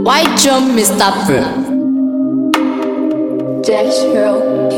White drum, Mr. Pro. Dash Hero,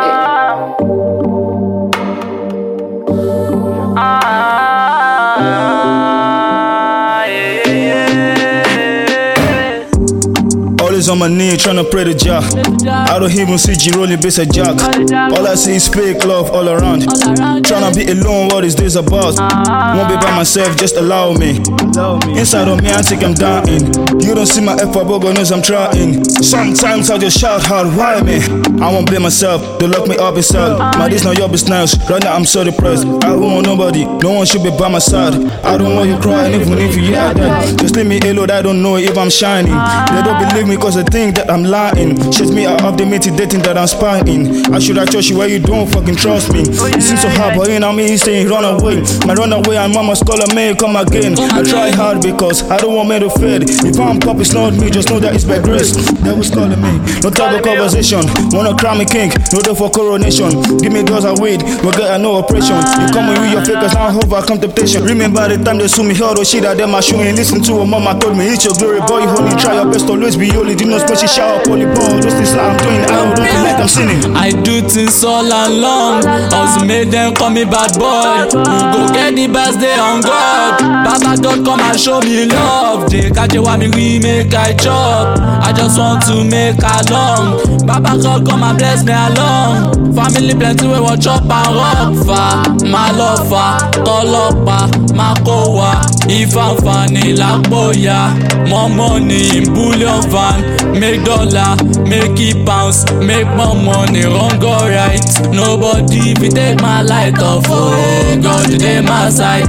Always on my knee tryna pray to Jah. I don't even see G rolling bass at Jack. All I see is fake love all around. Tryna be alone, what is this about? Won't be by myself, just allow me. Inside of me, I think I'm dying. You don't see my effort, but God knows I'm trying. Sometimes I just shout hard, why me? I won't blame myself, they lock me up inside. My this not your business, right now I'm so depressed. I don't want nobody, no one should be by my side. I don't want you crying, even if you hear that. Just leave me alone, I don't know if I'm shining. They don't believe me cause they think that I'm lying. Shit me out of the dating that I'm spying. I should have trust you where you don't fucking trust me. It seems so hard, but you know me, he's saying run away. My run away and mama's calling me, come again. I try hard because I don't want me to fade. If I'm pop, it's not me, just know that it's by grace. They was calling me, no type of conversation. Wanna crown me king, no day for coronation. Give me girls I wait, we get no operation. You come with your fakers, now overcome temptation. Remember the time they sue me, all those shit that them are showing. Listen to what mama told me, it's your glory, boy, honey. Try your best, always be holy. Do not special shower, holy ball. Those things that I'm doing, I don't feel like I'm sinning. I do things all along. Also made them call me bad boy. You go get the best day on God. Baba God come and show me love. They catch you want me, we make I chop. I just want to make along. Baba God come and bless me along. Family plenty we want chop and rock fa. My lover, tolopa, makowa. If I'm funny like boya. More money in bullion van. Make dollar, make it bounce. Make more money, wrong go right. Nobody if you take my light off. Oh God, they my side.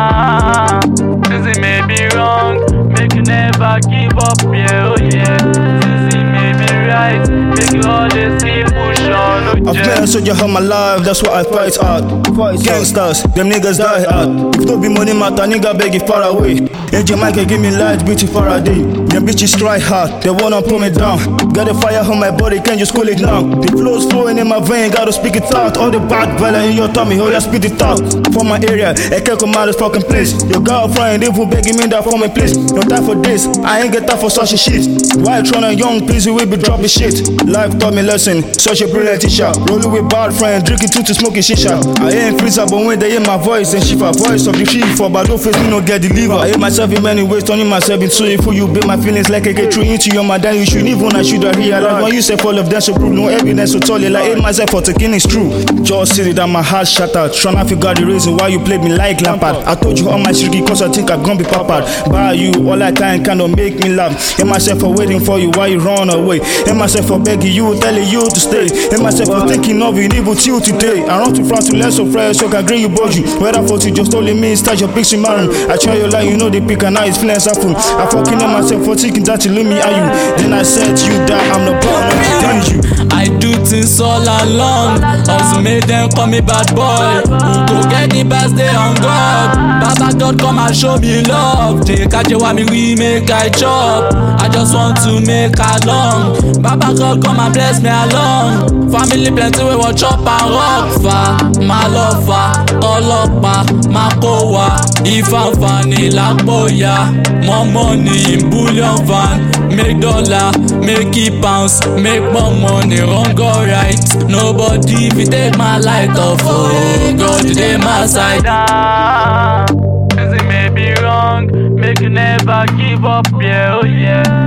This may be wrong. Make you never give up, yeah, oh yeah. This may be right. Make you always keep push on. I've been a soldier all my life, that's why I fight hard. Gangsters, them niggas die hard. If don't be money matter, nigga beg it far away. In Jamaica, give me light, beauty Faraday. Them bitches try hard, they wanna pull me down. Got a fire on my body, can't just cool it now. The flow's flowing in my vein, gotta speak it out. All the bad valor in your tummy, oh yeah, spit it out. From my area, I can't come out of this fucking place. Your girlfriend, they will begging me that for me, please. No time for this, I ain't get time for such a shit. Why tryna young, please, we be dropping shit. Life taught me lesson, such a brilliant teacher. Rolling with bad friends, drinking too to smoking shisha. I ain't freezer, but when they hear my voice, then shiver. Voice of the shiver, but don't face me, no get deliver. I hate myself in many ways, turning myself into a fool. You build my feelings like I get through into your mind. You should even I should have realized. When you say all of them, so prove no evidence to tell you. Like hate myself for taking it's true. Just see that my heart shattered. Tryna figure the reason why you played me like Lampard. I told you all my streaky cause I think I'm gonna be papared by you. All I can kind of make me laugh. Hate myself for waiting for you while you run away. Hate myself for begging you, telling you to stay. Hate myself for thinking of you evil till today. I run to front to learn so fresh so I can green you board you. Whether for you just only me, start your picture marrow. I try your lie, you know they pick and now it's feeling suffering. I fucking on myself for thinking that you leave me are you. Then I said to you that I'm the born of you. I do things all along. Also made them call me bad boy. You go get the best day on God. Baba God come and show me love. They catch you want me, we make I chop. I just want to make along. Baba God come and bless me along. Family plenty we want chop and rock fa. My lover, tolopa, makowa. If I'm funny like boya. More money in bullion van. Make dollar, make it bounce. Make more money, wrong go right. Nobody if you take my light off. Oh God, they my side. Cause it may be wrong. Make you never give up, yeah, oh yeah.